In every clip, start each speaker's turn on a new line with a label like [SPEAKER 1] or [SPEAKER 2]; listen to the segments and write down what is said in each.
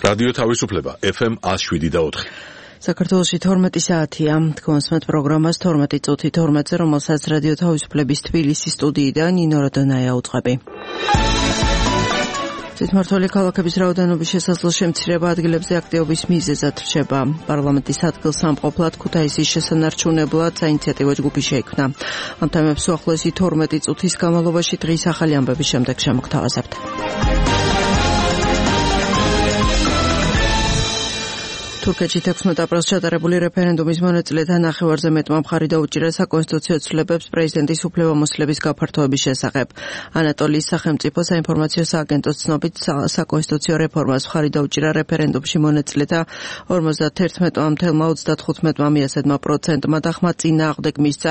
[SPEAKER 1] რადიო თავისუფლება FM 107.4.
[SPEAKER 2] საქართველოში 12 საათია. თქვენსმეთ პროგრამას 12 წუთი 12-ზე, რომელსაც რადიო თავისუფლების თბილისის სტუდიიდან ნინო როდონაია უწყები. თვითმმართველი ქალაქების რაოდენობის შესაძლო შემცირება ადგილებზე აქტივობის მიზეზად რჩება. პარლამენტის ადგილსამყოფლად ქუთაისის შესანარჩუნებლად საინიციატივო ჯგუფი შეიქმნა. ამ თემებს უახლოესი 12 წუთის განმავლობაში დღის ახალი ამბების შემდეგ შემოგთავაზებთ. თურქეთში 16 აპრილს ჩატარებული რეფერენდუმის მონაწილეთა ნახევარზე მეტმა მხარი დაუჭირა საკონსტიტუციო ცვლილებებს პრეზიდენტის უფლებამოსილების გაფართოების შესახებ. ანატოლიის სახელმწიფო საინფორმაციო სააგენტოს ცნობით საკონსტიტუციო რეფორმას მხარი დაუჭირა რეფერენდუმში მონაწილეთა 51,35%-მა და ხმა წინააღმდეგ მისცა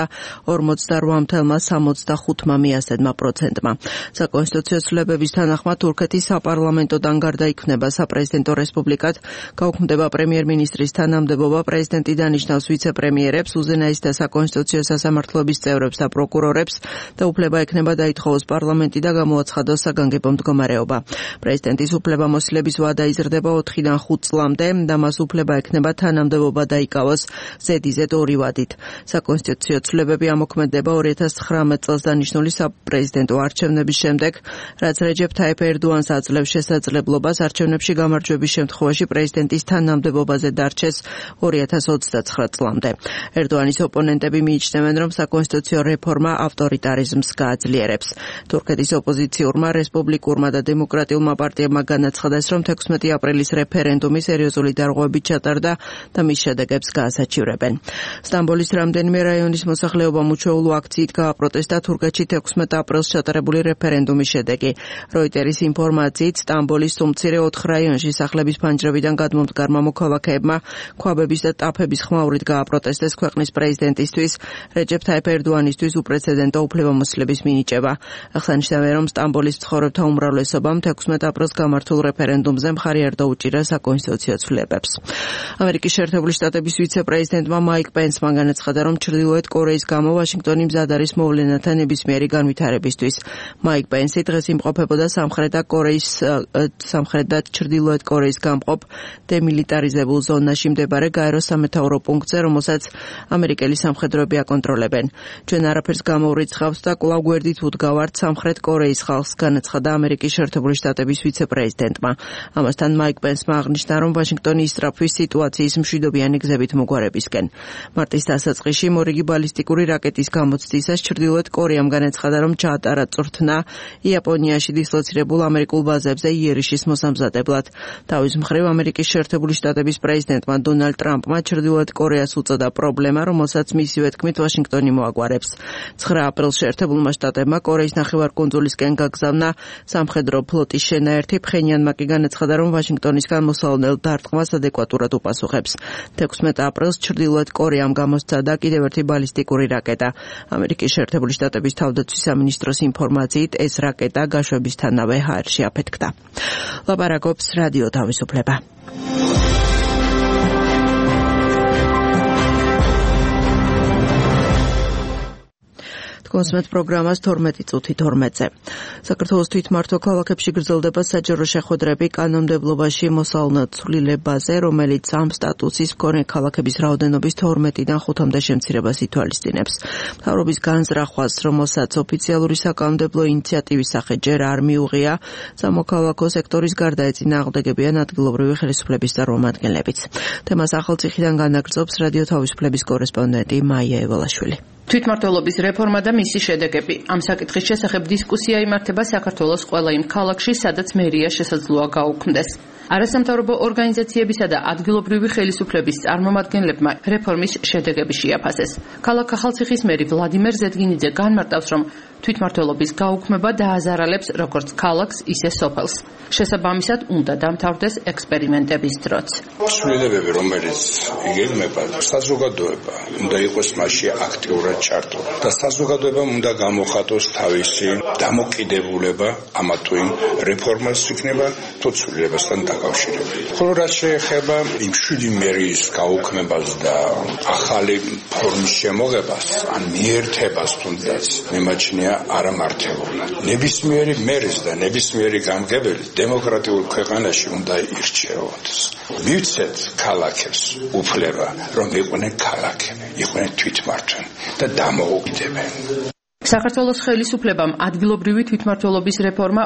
[SPEAKER 2] 48,65%-მა. საკონსტიტუციო ცვლილებების თანახმად თურქეთის საპარლამენტოდან გარდა იქმნება საპრეზიდენტო რესპუბლიკად, გაუქმდება პრემიერ-მინისტრის თანამდებობა, პრეზიდენტი დანიშნავს ვიცე-პრემიერებს, უზენაეს და საკონსტიტუციო სასამართლოების წევრებს და პროკურორებს და უფლება ექნება დაითხოვოს პარლამენტი და გამოაცხადოს საგანგებო მდგომარეობა. პრეზიდენტის უფლებამოსილების ვადა იზრდება 4-დან 5 წლამდე და მას უფლება ექნება თანამდებობა დაიკავოს ზედიზედ 2 ვადით. საკონსტიტუციო ცვლილებები ამოქმედება 2019 წელს დანიშნული საპრეზიდენტო არჩევნების შემდეგ, რაც რეჯეფ თაიფ ერდოანს აძლევს შესაძლებლობას არჩევნებში გამარჯვების შემთხვევაში პრეზიდენტის თანამდებობაზე დარჩეს 2029 წლამდე. ერდოანის ოპონენტები მიიჩნევენ, რომ საკონსტიტუციო რეფორმა ავტორიტარიზმს გააძლიერებს. თურქეთის ოპოზიციურმა, რესპუბლიკურმა და დემოკრატიულმა პარტიებმა განაცხადეს, რომ 16 აპრილის რეფერენდუმი სერიოზული დარღვევებით ჩატარდა და მის შედეგებს გაასაჩივრებენ. სტამბოლის რამდენიმე რაიონის მოსახლეობამ უჩვეულო აქციით გააპროტესტა თურქეთში 16 აპრილს ჩატარებული რეფერენდუმის შედეგი. როიტერის ინფორმაციით, სტამბოლის სუმცირე 4 რაიონში სახლების ფანჯრებიდან გადმომდგარმა მოქალაქეებმა ქვაბების და ტაფების ხმაურით გააპროტესტეს ქვეყნის პრეზიდენტისთვის, რეჯეფ თაიფ ერდოანისთვის უპრეცედენტო უფლებამოსილების მინიჭება. აღსანიშნავია, რომ სტამბოლის მცხოვრებთა უმრავლესობამ 16 აპრილს გამართულ რეფერენდუმზე მხარი არ დაუჭირა საკონსტიტუციო ცვლილებებს. ამერიკის შეერთებული შტატების ვიცე-პრეზიდენტმა მაიკ პენსმა განაცხადა, რომ ჩრდილოეთ კორეის გამო ვაშინგტონი მზად არის მოვლენათა ნებისმიერი განვითარებისთვის. მაიკ პენსი დღეს იმყოფებოდა სამხრეთ და ჩრდილოეთ კორეის გამყოფ დემილიტარიზებულ ზონაში მდებარე გაეროს სამეთაურო პუნქტზე, რომელსაც ამერიკელი სამხედროები აკონტროლებენ. ჩვენ არაფერს გამოურიცხავთ და კვლავ გვერდით უდგავართ სამხრეთ კორეის ხალხს, განაცხადა ამერიკის შეერთებული შტატების ვიცე-პრეზიდენტმა. ამასთან მაიკ პენსმა აღნიშნა, რომ ვაშინგტონი ისწრაფვის სიტუაციის მშვიდობიანი გზებით მოგვარებისკენ. მარტის დასაწყისში მორიგი ბალისტიკური რაკეტის გამოცდისას ჩრდილოეთ კორეამ განაცხადა, რომ ჩაატარა წვრთნა იაპონიაში დისლოცირებულ ამერიკულ ბაზებზე იერიშის მოსამზადებლად. თავის მხრივ ამერიკის შეერთებული შტატების პრეზიდენტმა დონალდ ტრამპმა ჩრდილოეთ კორეას უწოდა პრობლემა, რომელსაც მისივე თქმით ვაშინგტონი მოაგვარებს. 9 აპრილს შეერთებულმა შტატებმა კორეის ნახევარკუნძულისკენ გაგზავნა სამხედრო ფლოტის შენაერთი. ფხენიანმა კი განაცხადა, რომ ვაშინგტონისგან მოსალოდნელ დარტყმას ადეკვატურად უპასუხებს. 16 აპრილს ჩრდილოეთ კორეამ გამოსცადა კიდევ ერთი ბალისტიკური რაკეტა. ამერიკის შეერთებული შტატების თავდაცვის სამინისტროს ინფორმაციით, ეს რაკეტა გაშვებისთანავე ჰაერში აფეთქდა. ლაპარაკობს რადიო თავისუფლება. კონსმეთ პროგრამას 12 წუთი 12-ზე. საქართველოს თვითმმართველ ქალაქებში გრძელდება საჯარო შეხვედრები კანონმდებლობაში მოსალოდნელ ცვლილებაზე, რომელიც ამ სტატუსის მქონე ქალაქების რაოდენობის 12-დან 5-მდე შემცირებას ითვალისწინებს. მთავრობის განზრახვას, რომელსაც ოფიციალური საკანონმდებლო ინიციატივის სახით ჯერ არ მიუღია, სამოქალაქო სექტორის გარდა ეწინააღმდეგებიან ადგილობრივი ხელისუფლების წარმომადგენლებიც. თემას ახალციხიდან განაგრძობს რადიო თავისუფლების კორესპონდენტი მაია ევალაშვილი.
[SPEAKER 3] თვითმმართველობის რეფორმა და მისი შედეგები. ამ საკითხის შესახებ დისკუსია იმართება საქართველოს ყველა იმ ქალაქში, სადაც მერია შესაძლოა გაუქმდეს. არასამთავრობო ორგანიზაციებისა და ადგილობრივი ხელისუფლების წარმომადგენლებმა რეფორმის შედეგები შეაფასეს. ქალაქ ახალციხის მერი ვლადიმერ ზედგინიძე განმარტავს, რომ თვითმმართველობის გაუქმება დააზარალებს როგორც ქალაქს, ისე სოფელს. შესაბამისად, უნდა დამთავრდეს ექსპერიმენტების დროც.
[SPEAKER 4] ცვლილებები, რომელიც იგეგმება, საზოგადოება უნდა იყოს მასში აქტიურად ჩართული და საზოგადოებამ უნდა გამოხატოს თავისი დამოკიდებულება ამა თუ იმ რეფორმას იქნება თუ ცვლილებასთან დაკავშირებით. ხოლო რაც შეეხება იმ 7 მერის გაუქმებას და ახალი ფორმის შემოღებას, ან მიერთებას თუნდაც, მემაჩნია არამართებულად. ნებისმიერი მერის და ნებისმიერი გამგებელი დემოკრატიულ ქვეყანაში უნდა ირჩეოდეს. მივცეთ ქალაქებს უფლება, რომ იყვნენ ქალაქები, იყვნენ თვითმართველი და დამოუკიდებელი.
[SPEAKER 3] საქართველოს ხელისუფლებამ ადგილობრივი თვითმმართველობის რეფორმა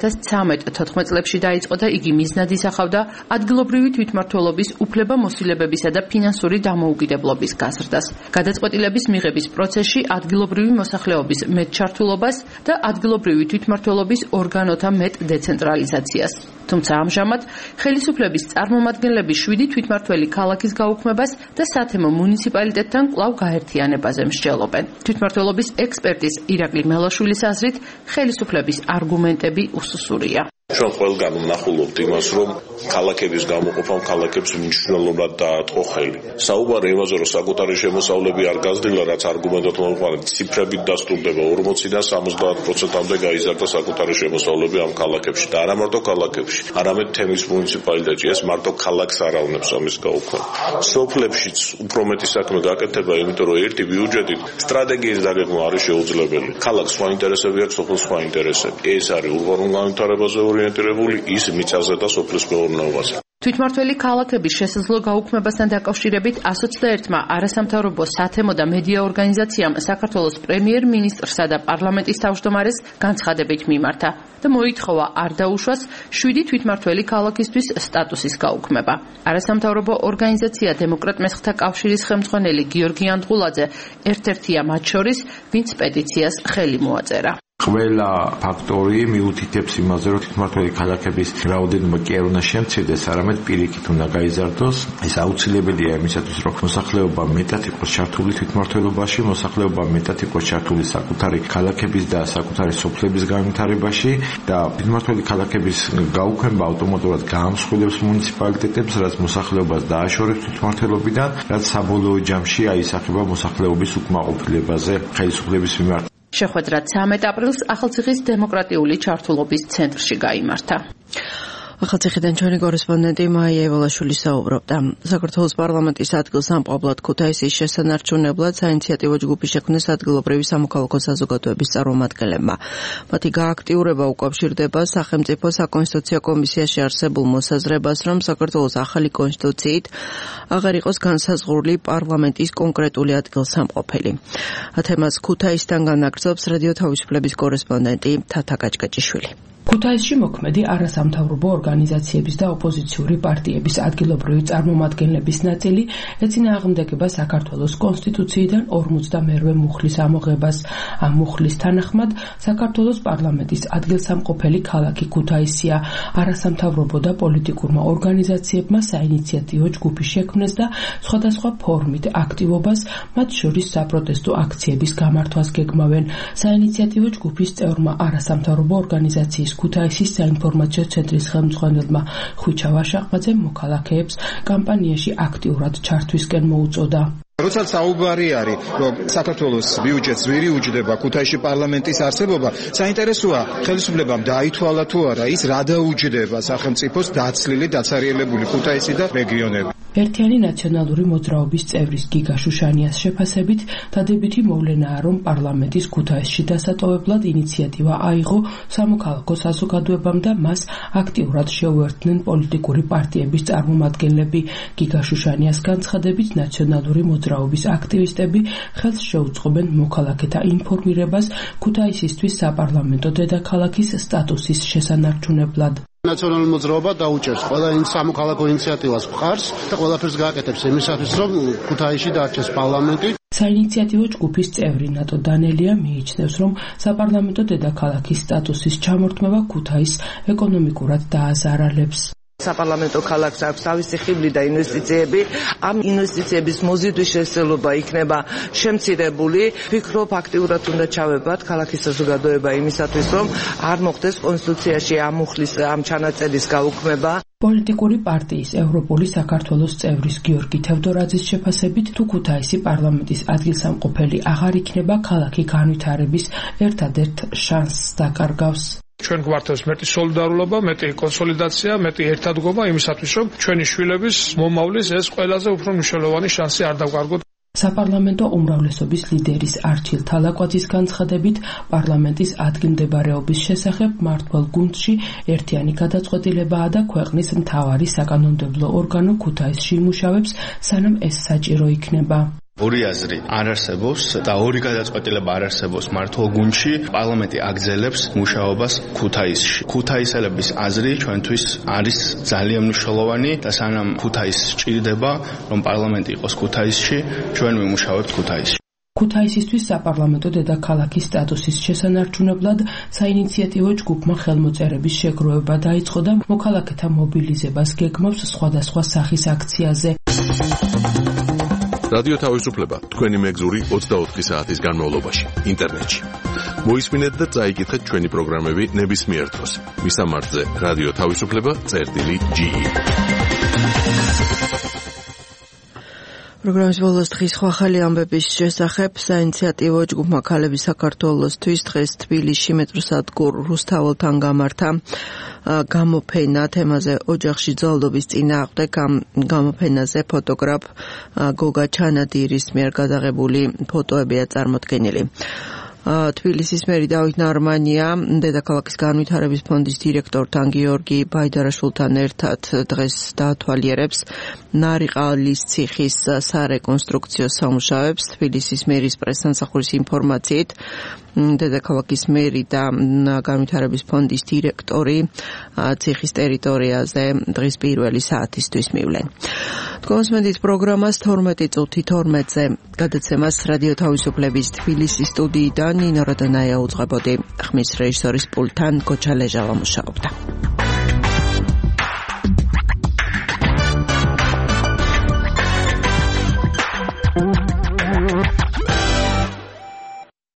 [SPEAKER 3] 2013-14 წლებში დაიწყო და იგი მიზნად ისახავდა ადგილობრივი თვითმმართველობის უფლებამოსილებებისა და ფინანსური დამოუკიდებლობის გაზრდას, გადაწყვეტილების მიღების პროცესში ადგილობრივი მოსახლეობის მეტ ჩართულობას და ადგილობრივი თვითმმართველობის ორგანოთა მეტ დეცენტრალიზაციას. თუმცა ამჟამად ხელისუფლების წარმომადგენლები 7 თვითმმართველი ქალაქის გაუქმებას და სათემო მუნიციპალიტეტთან კვლავ გაერთიანებაზე მსჯელობენ. თვითმმართველობის ექსპერტის ირაკლი მელაშვილის აზრით, ხელისუფლების არგუმენტები უსუსურია.
[SPEAKER 5] ჩვენ ყველგან ვნახულობთ იმას, რომ ქალაქების გამოყოფამ ქალაქებს მნიშვნელოვნად დაატყო ხელი. საუბარი იმაზე, რომ საკუთარი შემოსავლები არ გაზრდილა, რაც არგუმენტად მომყვანეთ, ციფრებით დასტურდება 40-დან 70%-მდე გაიზარდა საკუთარი შემოსავლები ამ ქალაქებში და არა მარტო ქალაქებში, არამედ თემის მუნიციპალიტეტში. ეს მარტო ქალაქს არ ავნებს ამის გაუქმება. სოფლებშიც უფრო მეტი საქმე გაკეთება, იმიტომ რომ ერთი ბიუჯეტით სტრატეგიის დაგეგმა არის შეუძლებელი. ქალაქს სხვა ინტერესები აქვს, სოფლს სხვა ინტერესები. ეს არის ურბანულ განვითარებაზე ორიენტირებული, ის მიწაზე და სოფლის მეურნეობაზე.
[SPEAKER 3] თვითმმართველი ქალაქების შესაძლო გაუქმებასთან დაკავშირებით 121-მა არასამთავრობო სათემო და მედია ორგანიზაციამ საქართველოს პრემიერ-მინისტრსა და პარლამენტის თავმჯდომარეს განცხადებით მიმართა და მოითხოვა არ დაუშვას 7 თვითმმართველი ქალაქისთვის სტატუსის გაუქმება. არასამთავრობო ორგანიზაცია დემოკრატ მესხთა კავშირის ხელმძღვანელი გიორგი ანდღულაძე ერთ-ერთია მათ შორის, ვინც პეტიციას ხელი მოაწერა.
[SPEAKER 6] ყველა ფაქტორი მიუთითებს იმაზე, რომ თვითმმართველი ქალაქების რაოდენობა კი არ უნდა შემცირდეს, არამედ პირიქით უნდა გაიზარდოს. ეს აუცილებელია იმისათვის, რომ მოსახლეობა მეტად იყოს ჩართული თვითმმართველობაში, მოსახლეობა მეტად იყოს ჩართული საკუთარი ქალაქების და საკუთარი სოფლების განვითარებაში და თვითმმართველი ქალაქების გაუქმება ავტომატურად გაამსხვილებს მუნიციპალიტეტებს, რაც მოსახლეობას დააშორებს თვითმმართველობიდან, რაც საბოლოო ჯამში აისახება მოსახლეობის უკმაყოფილებაზე ხელისუფლების მიმართ.
[SPEAKER 3] შეხვედრა 13 აპრილს ახალციხის დემოკრატიული ჩართულობის ცენტრში გაიმართა.
[SPEAKER 2] ახალციხიდან ჩვენი კორესპონდენტი მაია ევალაშვილი საუბრობდა. საქართველოს პარლამენტის ადგილსამყოფლად ქუთაისის შესანარჩუნებლად საინიციატივო ჯგუფი შექმნეს ადგილობრივი სამოქალაქო საზოგადოების წარმომადგენლებმა. მათი გააქტიურება უკავშირდება სახელმწიფო საკონსტიტუციო კომისიაში არსებულ მოსაზრებას, რომ საქართველოს ახალი კონსტიტუციით აღარ იყოს განსაზღვრული პარლამენტის კონკრეტული ადგილსამყოფელი. თემას ქუთაისიდან განაგრძობს რადიო თავისუფლების კორესპონდენტი თათა კაჭკაჭიშვილი.
[SPEAKER 7] ქუთაისში მოქმედი არასამთავრობო ორგანიზაციების და ოპოზიციური პარტიების ადგილობრივი წარმომადგენლების ნაწილი ეწინააღმდეგება საქართველოს კონსტიტუციიდან 52 მუხლის ამოღებას. ამ მუხლის თანახმად საქართველოს პარლამენტის ადგილსამყოფელი ქალაქი ქუთაისია. არასამთავრობო და პოლიტიკურმა ორგანიზაციებმა საინიციატივო ჯგუფი შექმნეს და სხვადასხვა ფორმით აქტივობას, მათ შორის საპროტესტო აქციების გამართვას გეგმავენ. საინიციატივო ჯგუფის წევრმა არასამთავრობო ორგანიზაციის ქუთაისის საინფორმაციო ცენტრის ხელმძღვანელმა ხვიჩა ვაშაყბაძემ მოქალაქეებს კამპანიაში აქტიურად ჩართვისკენ მოუწოდა.
[SPEAKER 8] როცა საუბარი არის, რომ საქართველოს ბიუჯეტს ვერ იუჯდება ქუთაისში პარლამენტის არსებობა, საინტერესოა ხელისუფლებამ დაითვალა თუ არა ის რა დაუჯდება სახელმწიფოს დაცლილი დაცარიელებული ქუთაისი და რეგიონები.
[SPEAKER 7] ერთიანი ნაციონალური მოძრაობის წევრის გიგა შუშანიას შეფასებით, დადებითი მოვლენაა, რომ პარლამენტის ქუთაისში დასატოვებლად ინიციატივა აიღო სამოქალაქო საზოგადოებამ და მას აქტიურად შეუერთდნენ პოლიტიკური პარტიების წარმომადგენლები. გიგა შუშანიას განცხადებით, ნაციონალური მოძრაობის აქტივისტები ხელს შეუწყობენ მოქალაქეთა ინფორმირებას ქუთაისისთვის საპარლამენტო დედაქალაქის სტატუსის შესანარჩუნებლად.
[SPEAKER 9] ნაციონალური მოძრაობა დაუჭერს ყველა სამოქალაქო ინიციატივას მხარს და ყველაფერს გააკეთებს იმისათვის, რომ ქუთაისში დარჩეს პარლამენტი.
[SPEAKER 7] საინიციატივო ჯგუფის წევრი ნატო დანელია მიიჩნევს, რომ საპარლამენტო დედაქალაქის სტატუსის ჩამორთმევა ქუთაისს ეკონომიკურად დააზარალებს.
[SPEAKER 10] საპარლამენტო ქალაქს აქვს თავისი ხიბლი და ინვესტიციები. ამ ინვესტიციების მოზიდვის შესაძლებლობა იქნება შემცირებული. ვფიქრობ, აქტიურად უნდა ჩავებათ ქალაქის საზოგადოება იმისათვის, რომ არ მოხდეს კონსტიტუციაში ამ მუხლის ამ ჩანაწერის გაუქმება.
[SPEAKER 7] პოლიტიკური პარტიის ევროპული საქართველოს წევრის გიორგი თევდორაძის შეფასებით, თუ ქუთაისი პარლამენტის ადგილსამყოფელი აღარ იქნება, ქალაქი განვითარების ერთადერთ შანსს დაკარგავს.
[SPEAKER 11] ჩვენ გვართავს მეტი სოლიდარულობა, მეტი კონსოლიდაცია, მეტი ერთადგობა იმისათვის, რომ ჩვენი შვილების მომავლის ეს ყველაზე უფრო მნიშვნელოვანი შანსი არ დავკარგოთ.
[SPEAKER 7] საპარლამენტო უმრავლესობის ლიდერის არჩილ თალაკვაძის განცხადებით, პარლამენტის ადგილმდებარეობის შესახებ მმართველ გუნდში ერთიანი გადაწყვეტილებაა და ქვეყნის მთავარი საკანონმდებლო ორგანო ქუთაისში იმუშავებს, სანამ ეს საჭირო იქნება.
[SPEAKER 12] ორი აზრი არ არსებობს და ორი გადაწყვეტილება არ არსებობს მმართველ გუნდში. პარლამენტი აგრძელებს მუშაობას ქუთაისში. ქუთაისელების აზრი ჩვენთვის არის ძალიან მნიშვნელოვანი და სანამ ქუთაისი სჭირდება, რომ პარლამენტი იყოს ქუთაისში, ჩვენ ვიმუშავებთ ქუთაისში.
[SPEAKER 7] ქუთაისისთვის საპარლამენტო დედაქალაქის სტატუსის შესანარჩუნებლად საინიციატივო ჯგუფმა ხელმოწერების შეგროვება დაიწყო და მოქალაქეთა მობილიზებას გეგმავს სხვადასხვა სახის აქციაზე.
[SPEAKER 1] რადიო თავისუფლება თქვენი მეგზური 24 საათის განმავლობაში ინტერნეტში. მოისმინეთ და წაიკითხეთ ჩვენი პროგრამები ნებისმიერ დროს. მისამართზე რადიო თავისუფლება.ge.
[SPEAKER 2] პროგრამის ბოლოს დღის ახალი ამბების შესახებ საინიციატივო ჯგუფმა ქალები საქართველოსთვის დღეს თბილისში მეტროსადგურ რუსთაველთან გამართა გამოფენა თემაზე ოჯახში ძალადობის წინააღმდეგ. გამოფენაზე ფოტოგრაფ გოგა ჩანადირის მიერ გადაღებული ფოტოებია წარმოდგენილი. თბილისის მერი დავით ნარმანია დედაქალაქის განვითარების ფონდის დირექტორთან გიორგი ბაიდარაშვილთან ერთად დღეს დაათვალიერებს ნარიყალის ციხის სარეკონსტრუქციო სამუშაოებს. თბილისის მერის პრესსამსახურის ინფორმაციით დედაქალაქის მერი და განვითარების ფონდის დირექტორი ციხის ტერიტორიაზე დღის პირველი საათისთვის მივლენ. თქვენს პროგრამას 12:12-ზე გადაცემას რადიო თავისუფლების თბილისის სტუდიიდან ნინო როდონაია უძღვებოდი. ხმის რეჟისორის პულტთან გოჩა ლეჟავა მუშაობდა.